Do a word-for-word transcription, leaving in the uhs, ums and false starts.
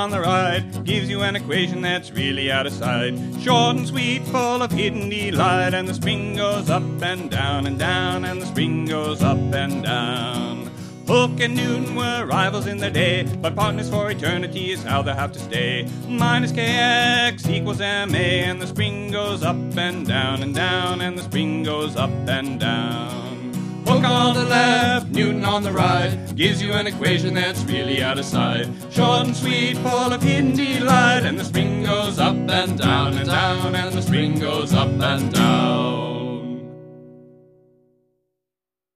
on the right gives you an equation that's really out of sight. Short and sweet, full of hidden delight, and the spring goes up and down and down, and the spring goes up and down. Hooke and Newton were rivals in their day, but partners for eternity is how they have to stay. Minus kx equals ma, and the spring goes up and down and down, and the spring goes up and down. Hooke on the left, Newton on the right, gives you an equation that's really out of sight. Short and sweet, full of hidden delight, and the spring goes up and down and down, and the spring goes up and down.